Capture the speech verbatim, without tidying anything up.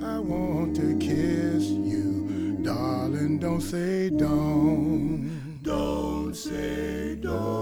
I want to kiss you. Darling, don't say don't. Don't say don't.